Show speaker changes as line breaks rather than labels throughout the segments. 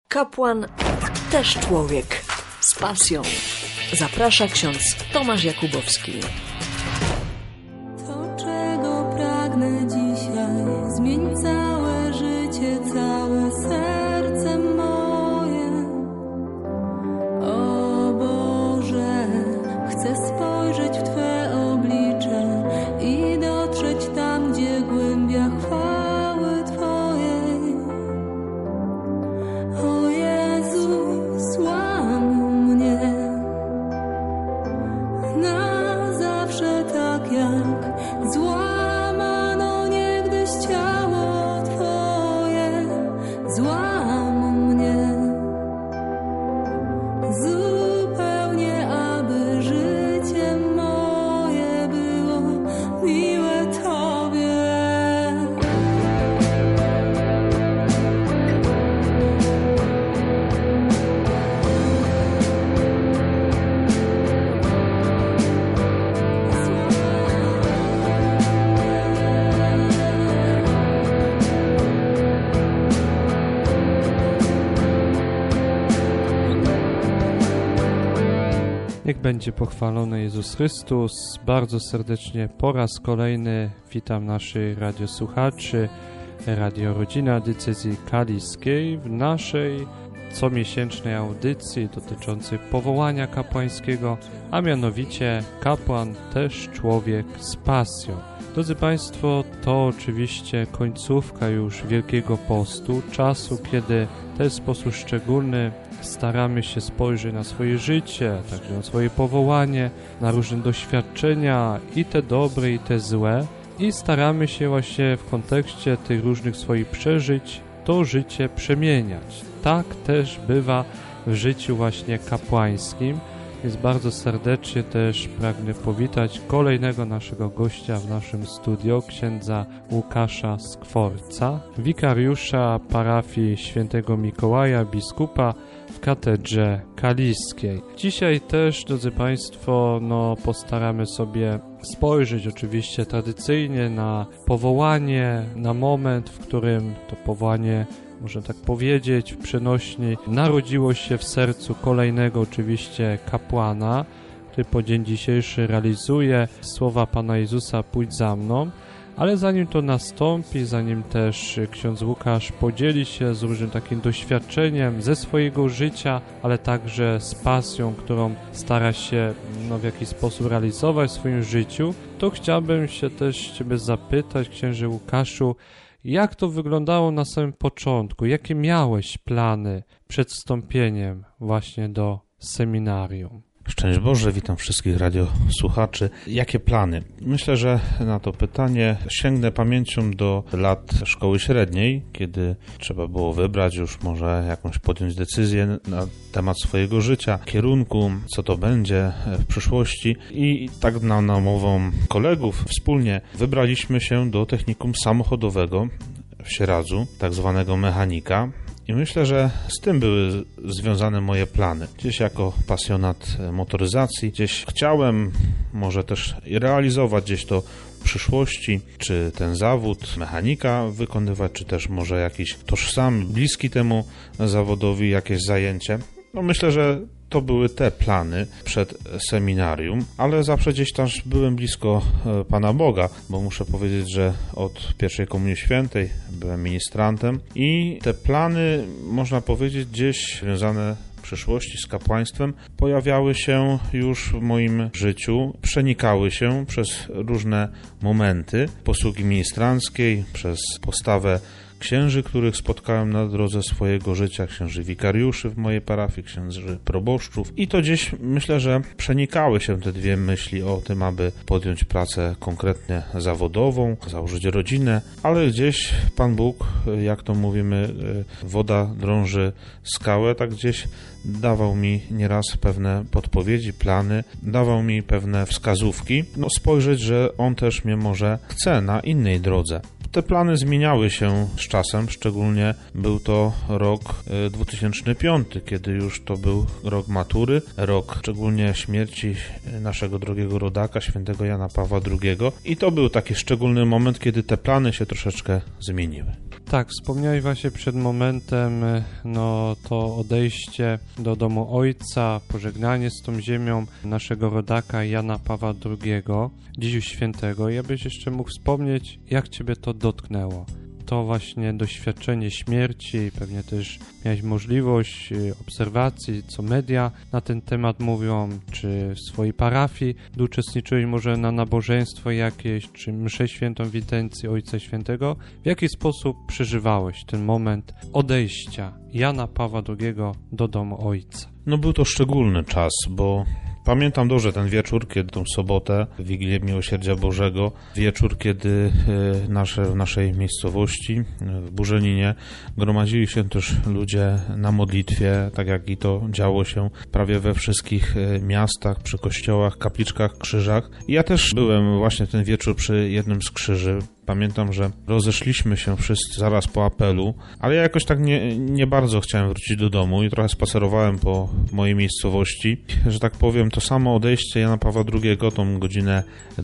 Kapłan też człowiek z pasją. Zaprasza ksiądz Tomasz Jakubowski.
To, czego pragnę dzisiaj, zmień całe życie, całe serce moje. O Boże, chcę spojrzeć w Twe oblicze i dotrzeć tam, gdzie głębia chwały Twojej. O Jezu, złam mnie na zawsze, tak jak złamano niegdyś ciało Twoje. Złam mnie zupełnie, aby życie moje było miłe Tobie.
Niech będzie pochwalony Jezus Chrystus. Bardzo serdecznie po raz kolejny witam naszych radiosłuchaczy Radio Rodzina Diecezji Kaliskiej w naszej comiesięcznej audycji dotyczącej powołania kapłańskiego, a mianowicie kapłan też człowiek z pasją. Drodzy Państwo, to oczywiście końcówka już Wielkiego Postu, czasu, kiedy w ten sposób szczególny staramy się spojrzeć na swoje życie, także na swoje powołanie, na różne doświadczenia, i te dobre, i te złe, i staramy się właśnie w kontekście tych różnych swoich przeżyć to życie przemieniać. Tak też bywa w życiu właśnie kapłańskim, więc bardzo serdecznie też pragnę powitać kolejnego naszego gościa w naszym studio, księdza Łukasza Skworca, wikariusza parafii Świętego Mikołaja, biskupa w katedrze kaliskiej. Dzisiaj też, drodzy Państwo, postaramy sobie spojrzeć oczywiście tradycyjnie na powołanie, na moment, w którym to powołanie, można tak powiedzieć, w przenośni narodziło się w sercu kolejnego oczywiście kapłana, który po dzień dzisiejszy realizuje słowa Pana Jezusa: pójdź za mną. Ale zanim to nastąpi, zanim też ksiądz Łukasz podzieli się z różnym takim doświadczeniem ze swojego życia, ale także z pasją, którą stara się w jakiś sposób realizować w swoim życiu, to chciałbym się też Ciebie zapytać, księże Łukaszu, jak to wyglądało na samym początku? Jakie miałeś plany przed wstąpieniem właśnie do seminarium?
Szczęść Boże, witam wszystkich radiosłuchaczy. Jakie plany? Myślę, że na to pytanie sięgnę pamięcią do lat szkoły średniej, kiedy trzeba było wybrać już może jakąś podjąć decyzję na temat swojego życia, kierunku, co to będzie w przyszłości, i tak na namową kolegów wspólnie wybraliśmy się do technikum samochodowego w Sieradzu, tak zwanego mechanika. I myślę, że z tym były związane moje plany. Gdzieś jako pasjonat motoryzacji, gdzieś chciałem może też realizować gdzieś to w przyszłości, czy ten zawód mechanika wykonywać, czy też może jakiś tożsamy, bliski temu zawodowi jakieś zajęcie. Myślę, że to były te plany przed seminarium, ale zawsze gdzieś tam byłem blisko Pana Boga, bo muszę powiedzieć, że od pierwszej Komunii Świętej byłem ministrantem i te plany, można powiedzieć, gdzieś związane w przyszłości z kapłaństwem pojawiały się już w moim życiu, przenikały się przez różne momenty posługi ministranckiej, przez postawę księży, których spotkałem na drodze swojego życia, księży wikariuszy w mojej parafii, księży proboszczów, i to gdzieś myślę, że przenikały się te dwie myśli o tym, aby podjąć pracę konkretnie zawodową, założyć rodzinę, ale gdzieś Pan Bóg, jak to mówimy, woda drąży skałę, tak gdzieś dawał mi nieraz pewne podpowiedzi, plany, dawał mi pewne wskazówki, spojrzeć, że On też mnie może chce na innej drodze. Te plany zmieniały się z czasem, szczególnie był to rok 2005, kiedy już to był rok matury, rok szczególnie śmierci naszego drogiego rodaka, świętego Jana Pawła II, i to był taki szczególny moment, kiedy te plany się troszeczkę zmieniły.
Tak, wspomniałeś właśnie przed momentem, to odejście do domu Ojca, pożegnanie z tą ziemią naszego rodaka Jana Pawła II, Dziś Świętego. Ja byś jeszcze mógł wspomnieć, jak Ciebie to dotknęło. To właśnie doświadczenie śmierci, pewnie też miałeś możliwość obserwacji, co media na ten temat mówią, czy w swojej parafii uczestniczyłeś może na nabożeństwo jakieś, czy mszę świętą w intencji Ojca Świętego. W jaki sposób przeżywałeś ten moment odejścia Jana Pawła II do domu Ojca?
Był to szczególny czas, bo pamiętam dobrze ten wieczór, kiedy tą sobotę, Wigilię Miłosierdzia Bożego, wieczór, kiedy w naszej miejscowości, w Burzeninie, gromadzili się też ludzie na modlitwie, tak jak i to działo się prawie we wszystkich miastach, przy kościołach, kapliczkach, krzyżach. I ja też byłem właśnie ten wieczór przy jednym z krzyży. Pamiętam, że rozeszliśmy się wszyscy zaraz po apelu, ale ja jakoś tak nie bardzo chciałem wrócić do domu i trochę spacerowałem po mojej miejscowości. Że tak powiem, to samo odejście Jana Pawła II, tą godzinę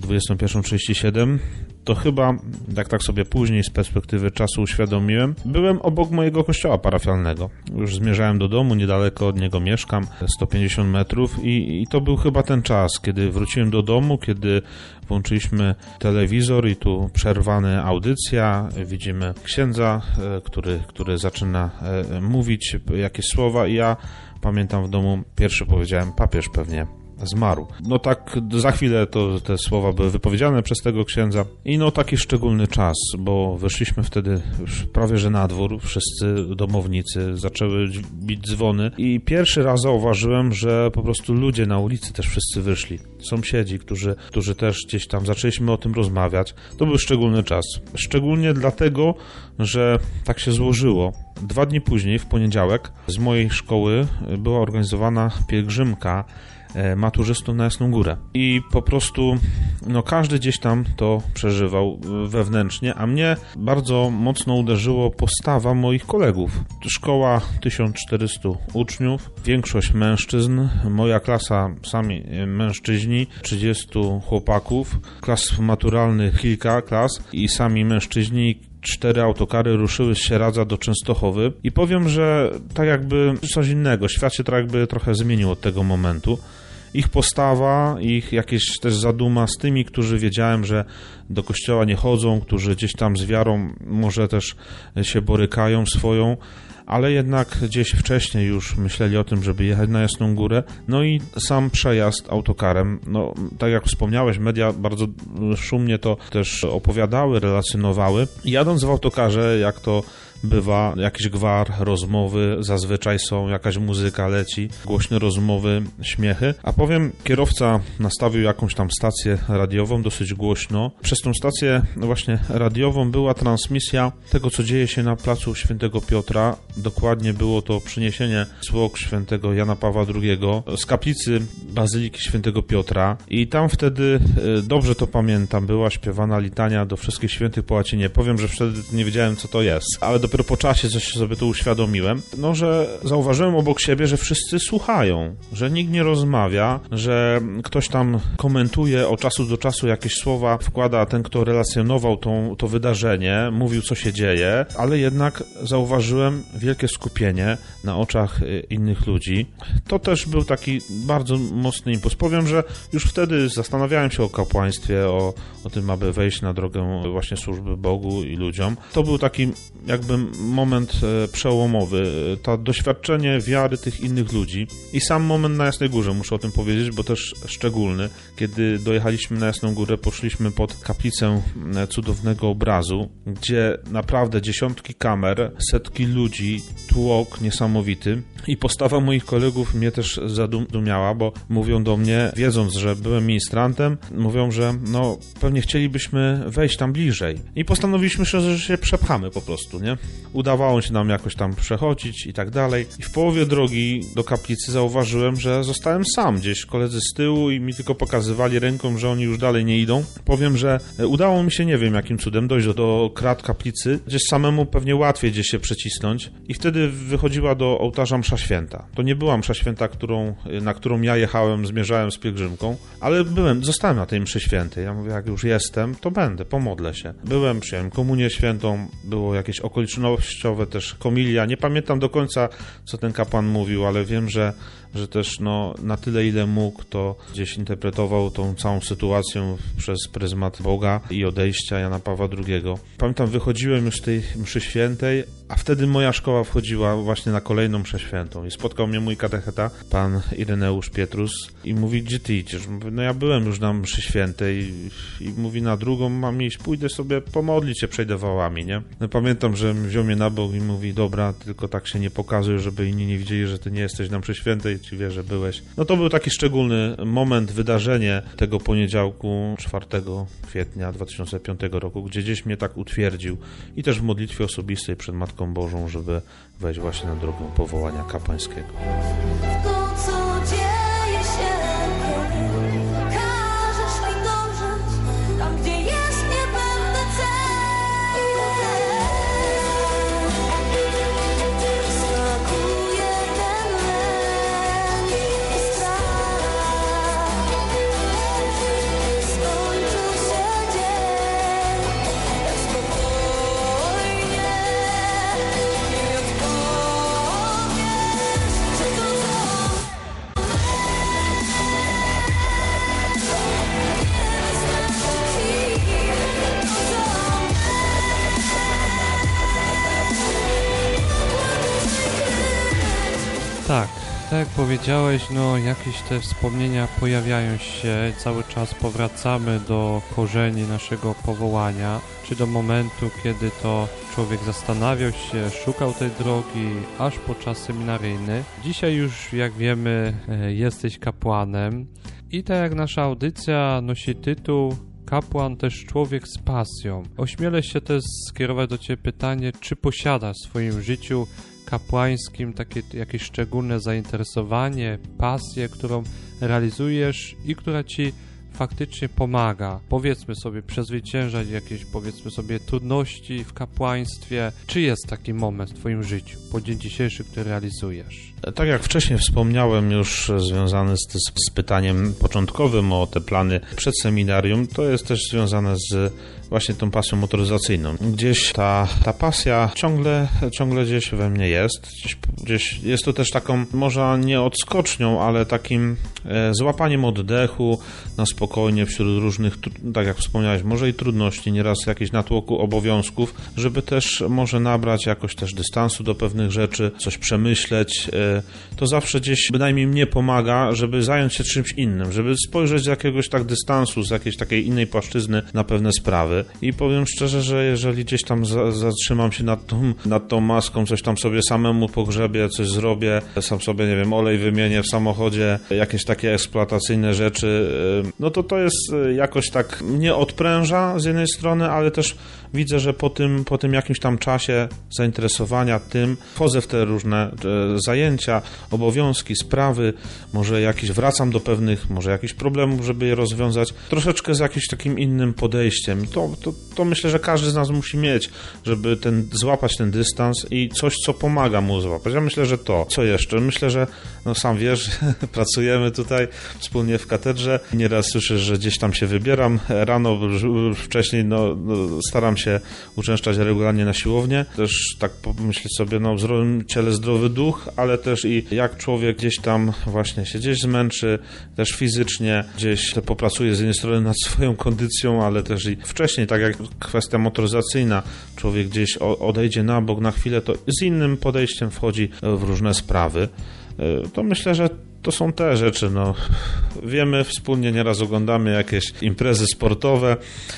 21:37, to chyba, jak tak sobie później z perspektywy czasu uświadomiłem, byłem obok mojego kościoła parafialnego. Już zmierzałem do domu, niedaleko od niego mieszkam, 150 metrów i to był chyba ten czas, kiedy wróciłem do domu, kiedy włączyliśmy telewizor i tu przerwana audycja, widzimy księdza, który zaczyna mówić jakieś słowa i ja pamiętam w domu, pierwszy powiedziałem, papież pewnie zmarł. Tak za chwilę te słowa były wypowiedziane przez tego księdza i taki szczególny czas, bo weszliśmy wtedy już prawie że na dwór, wszyscy domownicy, zaczęły bić dzwony i pierwszy raz zauważyłem, że po prostu ludzie na ulicy też wszyscy wyszli. Sąsiedzi, którzy też gdzieś tam zaczęliśmy o tym rozmawiać. To był szczególny czas. Szczególnie dlatego, że tak się złożyło. 2 dni później, w poniedziałek, z mojej szkoły była organizowana pielgrzymka maturzystów na Jasną Górę. I po prostu każdy gdzieś tam to przeżywał wewnętrznie, a mnie bardzo mocno uderzyło postawa moich kolegów. Szkoła 1400 uczniów, większość mężczyzn, moja klasa sami mężczyźni, 30 chłopaków, klas maturalnych kilka klas i sami mężczyźni. 4 autokary ruszyły z Sieradza do Częstochowy i powiem, że tak jakby coś innego, świat się tak jakby trochę zmienił od tego momentu. Ich postawa, ich jakieś też zaduma z tymi, którzy wiedziałem, że do kościoła nie chodzą, którzy gdzieś tam z wiarą może też się borykają swoją, ale jednak gdzieś wcześniej już myśleli o tym, żeby jechać na Jasną Górę. I sam przejazd autokarem, tak jak wspomniałeś, media bardzo szumnie to też opowiadały, relacjonowały. Jadąc w autokarze, jak to bywa, jakiś gwar, rozmowy, zazwyczaj są, jakaś muzyka leci, głośne rozmowy, śmiechy. A powiem, kierowca nastawił jakąś tam stację radiową dosyć głośno. Przez tą stację właśnie radiową była transmisja tego, co dzieje się na placu Świętego Piotra. Dokładnie było to przyniesienie zwłok świętego Jana Pawła II z kaplicy Bazyliki Świętego Piotra i tam wtedy, dobrze to pamiętam, była śpiewana litania do wszystkich świętych po łacinie. Powiem, że wtedy nie wiedziałem, co to jest, ale dopiero po czasie coś sobie to uświadomiłem, że zauważyłem obok siebie, że wszyscy słuchają, że nikt nie rozmawia, że ktoś tam komentuje od czasu do czasu jakieś słowa, wkłada ten, kto relacjonował to wydarzenie, mówił, co się dzieje, ale jednak zauważyłem wielkie skupienie na oczach innych ludzi. To też był taki bardzo mocny impuls. Powiem, że już wtedy zastanawiałem się o kapłaństwie, o tym, aby wejść na drogę właśnie służby Bogu i ludziom. To był taki jakby moment przełomowy, to doświadczenie wiary tych innych ludzi i sam moment na Jasnej Górze, muszę o tym powiedzieć, bo też szczególny. Kiedy dojechaliśmy na Jasną Górę, poszliśmy pod kaplicę cudownego obrazu, gdzie naprawdę dziesiątki kamer, setki ludzi, tłok niesamowity i postawa moich kolegów mnie też zadumiała, bo mówią do mnie, wiedząc, że byłem ministrantem, mówią, że pewnie chcielibyśmy wejść tam bliżej i postanowiliśmy, że się przepchamy po prostu, nie? Udawało się nam jakoś tam przechodzić i tak dalej. I w połowie drogi do kaplicy zauważyłem, że zostałem sam gdzieś, koledzy z tyłu i mi tylko pokazywali ręką, że oni już dalej nie idą. Powiem, że udało mi się, nie wiem jakim cudem, dojść do krat kaplicy, gdzieś samemu pewnie łatwiej gdzieś się przecisnąć i wtedy wychodziła do ołtarza msza święta. To nie była msza święta, na którą ja jechałem, zmierzałem z pielgrzymką, ale zostałem na tej mszy świętej. Ja mówię, jak już jestem, to będę, pomodlę się. Byłem, przyjąłem komunię świętą, było jakieś okoliczności okolicznościowe, też homilia. Nie pamiętam do końca, co ten kapłan mówił, ale wiem, że też na tyle, ile mógł, to gdzieś interpretował tą całą sytuację przez pryzmat Boga i odejścia Jana Pawła II. Pamiętam, wychodziłem już z tej mszy świętej, a wtedy moja szkoła wchodziła właśnie na kolejną mszę świętą i spotkał mnie mój katecheta, pan Ireneusz Pietrus, i mówi: gdzie ty idziesz? Mówię: no ja byłem już na mszy świętej, i mówi: na drugą mam iść, pójdę sobie pomodlić się, przejdę wałami, nie? No pamiętam, że wziął mnie na bok i mówi: dobra, tylko tak się nie pokazuj, żeby inni nie widzieli, że ty nie jesteś na mszy świętej, ci wie, że byłeś. No to był taki szczególny moment, wydarzenie tego poniedziałku 4 kwietnia 2005 roku, gdzie gdzieś mnie tak utwierdził i też w modlitwie osobistej przed Matką Bożą, żeby wejść właśnie na drogę powołania kapłańskiego.
To, co dzieje się, każesz mi dążyć tam, gdzie jest niepewny cel. Smakuje ten lęk i strach. Skończył się dzień, tak spokojnie i odpowiesz, czy to
Tak jak powiedziałeś, no jakieś te wspomnienia pojawiają się, cały czas powracamy do korzeni naszego powołania, czy do momentu, kiedy to człowiek zastanawiał się, szukał tej drogi, aż po czas seminaryjny. Dzisiaj już, jak wiemy, jesteś kapłanem i tak jak nasza audycja nosi tytuł Kapłan też człowiek z pasją. Ośmielę się też skierować do Ciebie pytanie, czy posiadasz w swoim życiu kapłańskim takie jakieś szczególne zainteresowanie, pasję, którą realizujesz i która Ci faktycznie pomaga, powiedzmy sobie, przezwyciężać jakieś, powiedzmy sobie, trudności w kapłaństwie. Czy jest taki moment w Twoim życiu, po dzień dzisiejszy, który realizujesz?
Tak jak wcześniej wspomniałem, już związany z pytaniem początkowym o te plany przed seminarium, to jest też związane z właśnie tą pasją motoryzacyjną. Gdzieś ta pasja ciągle gdzieś we mnie jest. Gdzieś jest to też taką, może nie odskocznią, ale takim złapaniem oddechu na spokojnie wśród różnych, tak jak wspomniałeś, może i trudności, nieraz jakichś natłoku obowiązków, żeby też może nabrać jakoś też dystansu do pewnych rzeczy, coś przemyśleć. To zawsze gdzieś bynajmniej mnie pomaga, żeby zająć się czymś innym, żeby spojrzeć z jakiegoś tak dystansu, z jakiejś takiej innej płaszczyzny na pewne sprawy. I powiem szczerze, że jeżeli gdzieś tam zatrzymam się nad tą maską, coś tam sobie samemu pogrzebię, coś zrobię, sam sobie, nie wiem, olej wymienię w samochodzie, jakieś takie eksploatacyjne rzeczy, no to jest jakoś tak mnie odpręża z jednej strony, ale też widzę, że po tym jakimś tam czasie zainteresowania tym, wchodzę w te różne zajęcia, obowiązki, sprawy, może wracam do pewnych, może jakichś problemów, żeby je rozwiązać, troszeczkę z jakimś takim innym podejściem. To myślę, że każdy z nas musi mieć, żeby złapać ten dystans i coś, co pomaga mu złapać. Ja myślę, że to. Co jeszcze? Myślę, że sam wiesz, pracujemy tutaj wspólnie w katedrze. Nieraz słyszę, że gdzieś tam się wybieram rano, wcześniej staram się uczęszczać regularnie na siłownię. Też tak pomyśleć sobie, w zdrowym ciele zdrowy duch, ale też i jak człowiek gdzieś tam właśnie się gdzieś zmęczy, też fizycznie gdzieś popracuje z jednej strony nad swoją kondycją, ale też i wcześniej, tak jak kwestia motoryzacyjna, człowiek gdzieś odejdzie na bok na chwilę, to z innym podejściem wchodzi w różne sprawy. To myślę, że to są te rzeczy, wiemy, wspólnie nieraz oglądamy jakieś imprezy sportowe,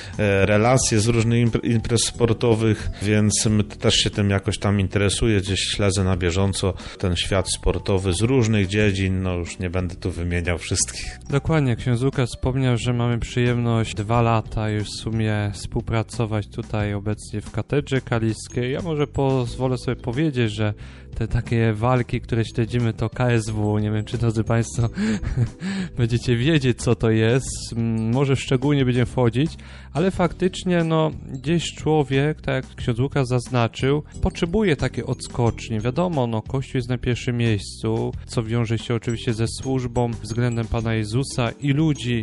relacje z różnych imprez sportowych, więc też się tym jakoś tam interesuję, gdzieś śledzę na bieżąco ten świat sportowy z różnych dziedzin, już nie będę tu wymieniał wszystkich.
Dokładnie, ksiądz Łukasz wspomniał, że mamy przyjemność 2 lata już w sumie współpracować tutaj obecnie w Katedrze Kaliskiej. Ja może pozwolę sobie powiedzieć, że te takie walki, które śledzimy, to KSW. Nie wiem, czy drodzy Państwo będziecie wiedzieć, co to jest. Może szczególnie będziemy wchodzić, ale faktycznie gdzieś człowiek, tak jak ksiądz Łukasz zaznaczył, potrzebuje takiej odskoczni. Wiadomo, Kościół jest na pierwszym miejscu, co wiąże się oczywiście ze służbą względem Pana Jezusa i ludzi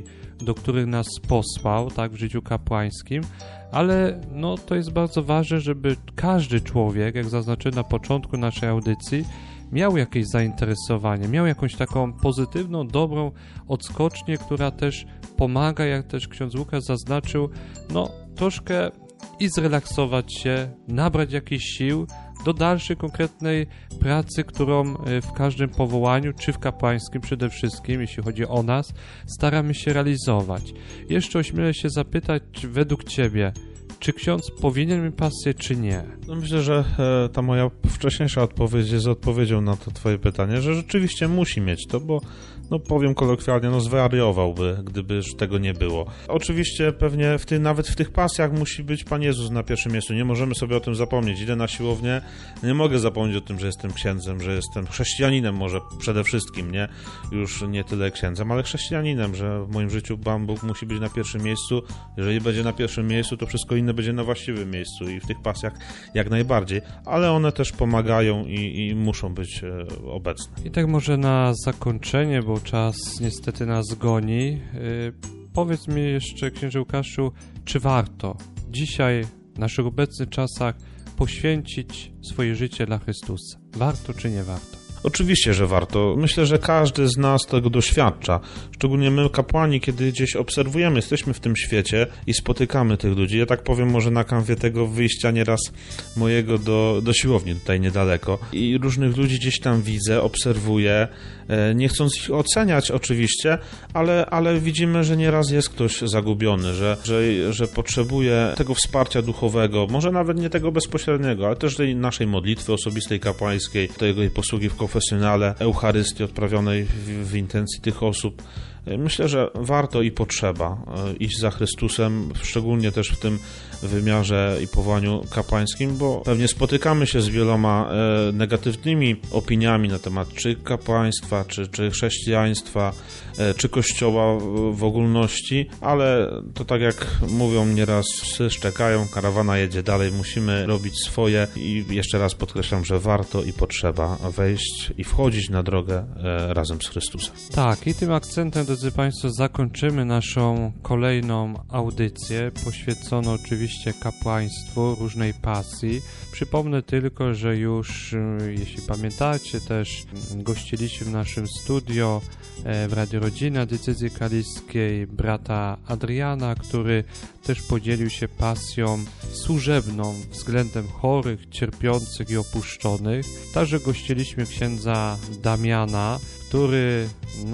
do których nas posłał, tak, w życiu kapłańskim, ale no, to jest bardzo ważne, żeby każdy człowiek, jak zaznaczyłem na początku naszej audycji, miał jakieś zainteresowanie, miał jakąś taką pozytywną, dobrą odskocznię, która też pomaga, jak też ksiądz Łukasz zaznaczył, no troszkę i zrelaksować się, nabrać jakichś sił do dalszej konkretnej pracy, którą w każdym powołaniu, czy w kapłańskim przede wszystkim, jeśli chodzi o nas, staramy się realizować. Jeszcze ośmielę się zapytać, według Ciebie, czy ksiądz powinien mieć pasję, czy nie?
No myślę, że ta moja wcześniejsza odpowiedź jest odpowiedzią na to twoje pytanie, że rzeczywiście musi mieć to, bo no powiem kolokwialnie, no zwariowałby, gdyby już tego nie było. Oczywiście pewnie nawet w tych pasjach musi być Pan Jezus na pierwszym miejscu. Nie możemy sobie o tym zapomnieć. Idę na siłownię, nie mogę zapomnieć o tym, że jestem księdzem, że jestem chrześcijaninem może przede wszystkim, nie? Już nie tyle księdzem, ale chrześcijaninem, że w moim życiu Pan Bóg musi być na pierwszym miejscu. Jeżeli będzie na pierwszym miejscu, to wszystko inne będzie na właściwym miejscu i w tych pasjach jak najbardziej, ale one też pomagają i muszą być obecne.
I tak może na zakończenie, bo czas niestety nas goni. Powiedz mi jeszcze, księże Łukaszu, czy warto dzisiaj, w naszych obecnych czasach, poświęcić swoje życie dla Chrystusa? Warto czy nie warto?
Oczywiście, że warto. Myślę, że każdy z nas tego doświadcza. Szczególnie my, kapłani, kiedy gdzieś obserwujemy, jesteśmy w tym świecie i spotykamy tych ludzi. Ja tak powiem może na kanwie tego wyjścia nieraz mojego do siłowni tutaj niedaleko. I różnych ludzi gdzieś tam widzę, obserwuję, nie chcąc ich oceniać oczywiście, ale widzimy, że nieraz jest ktoś zagubiony, że potrzebuje tego wsparcia duchowego, może nawet nie tego bezpośredniego, ale też tej naszej modlitwy osobistej, kapłańskiej, tej posługi w konfesjonale, Eucharystii odprawionej w intencji tych osób. Myślę, że warto i potrzeba iść za Chrystusem, szczególnie też w tym wymiarze i powołaniu kapłańskim, bo pewnie spotykamy się z wieloma negatywnymi opiniami na temat czy kapłaństwa, czy chrześcijaństwa, czy Kościoła w ogólności, ale to tak jak mówią nieraz, psy szczekają, karawana jedzie dalej, musimy robić swoje i jeszcze raz podkreślam, że warto i potrzeba wejść i wchodzić na drogę razem z Chrystusem.
Tak, i tym akcentem, drodzy Państwo, zakończymy naszą kolejną audycję poświęconą oczywiście kapłaństwu, różnej pasji. Przypomnę tylko, że już, jeśli pamiętacie, też gościliśmy w naszym studio w Radio Rodzina Diecezji Kaliskiej brata Adriana, który też podzielił się pasją służebną względem chorych, cierpiących i opuszczonych. Także gościliśmy księdza Damiana, który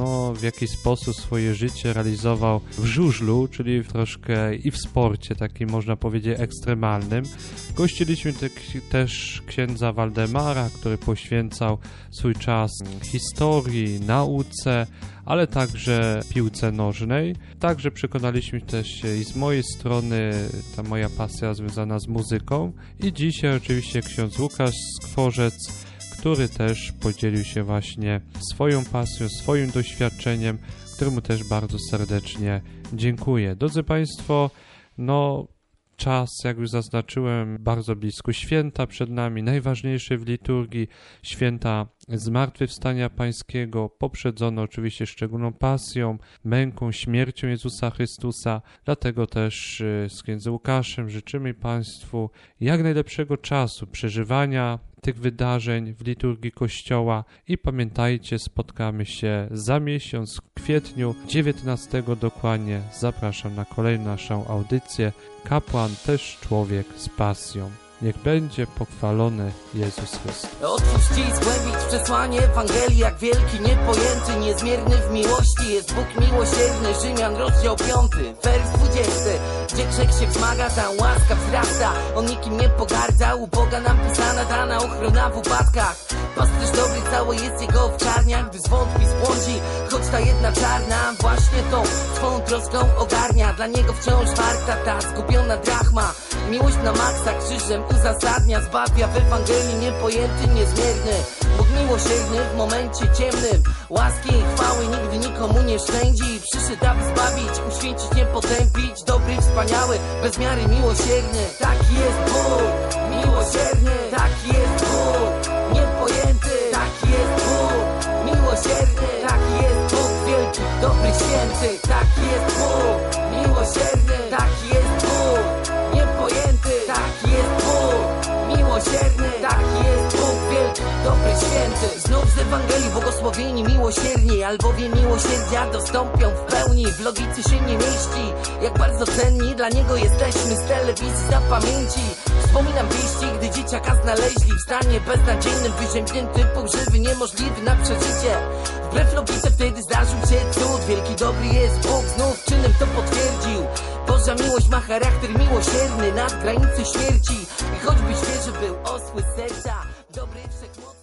w jakiś sposób swoje życie realizował w żużlu, czyli troszkę i w sporcie takim, można powiedzieć, ekstremalnym. Gościliśmy też księdza Waldemara, który poświęcał swój czas historii, nauce, ale także piłce nożnej. Także przekonaliśmy też się i z mojej strony ta moja pasja związana z muzyką. I dzisiaj oczywiście ksiądz Łukasz Skworzec, który też podzielił się właśnie swoją pasją, swoim doświadczeniem, któremu też bardzo serdecznie dziękuję. Drodzy Państwo, czas, jak już zaznaczyłem, bardzo blisko. Święta przed nami, najważniejsze w liturgii, święta Zmartwychwstania Pańskiego, poprzedzone oczywiście szczególną pasją, męką, śmiercią Jezusa Chrystusa. Dlatego też z księdzem Łukaszem życzymy Państwu jak najlepszego czasu przeżywania tych wydarzeń w liturgii Kościoła i pamiętajcie, spotkamy się za miesiąc w kwietniu 19 dokładnie. Zapraszam na kolejną naszą audycję. Kapłan też człowiek z pasją. Niech będzie pochwalony Jezus Chrystus.
Otwórz ci zgłębić przesłanie Ewangelii, jak wielki, niepojęty, niezmierny w miłości jest Bóg miłosierny. Rzymian, rozdział 5, wers 20. Gdzie grzech się wzmaga, tam łaska wzrasta. On nikim nie pogardza, u Boga nam pisana, dana ochrona w upadkach. Pasterz dobry, całe jest jego owczarnia, gdy zwątpi, zbłądzi, choć ta jedna czarna właśnie tą swą troską ogarnia. Dla niego wciąż warta ta zgubiona drachma. Miłość na maksa krzyżem uzasadnia, zbawia w Ewangelii niepojęty, niezmierny. Bóg miłosierny w momencie ciemnym, łaski i chwały nigdy nikomu nie szczędzi. Przyszedł, aby zbawić, uświęcić, nie potępić. Dobry, wspaniały, bez miary miłosierny. Taki jest Bóg, miłosierny. Taki jest Bóg, niepojęty. Taki jest Bóg, miłosierny. Taki jest Bóg wielki, dobry, święty. Taki jest Bóg. z Ewangelii błogosławieni miłosierni, albowiem miłosierdzia dostąpią w pełni. W logice się nie mieści, jak bardzo cenni dla niego jesteśmy z telewizji za pamięci. Wspominam wieści, gdy dzieciaka znaleźli w stanie beznadziejnym, wyziębnięty, pogrzywy, niemożliwy na przeżycie. Wbrew logice wtedy zdarzył się cud, wielki dobry jest Bóg, znów czynem to potwierdził. Boża miłość ma charakter miłosierny, nad granicy śmierci. I choćby świeży był osły serca, dobry wszechmocny.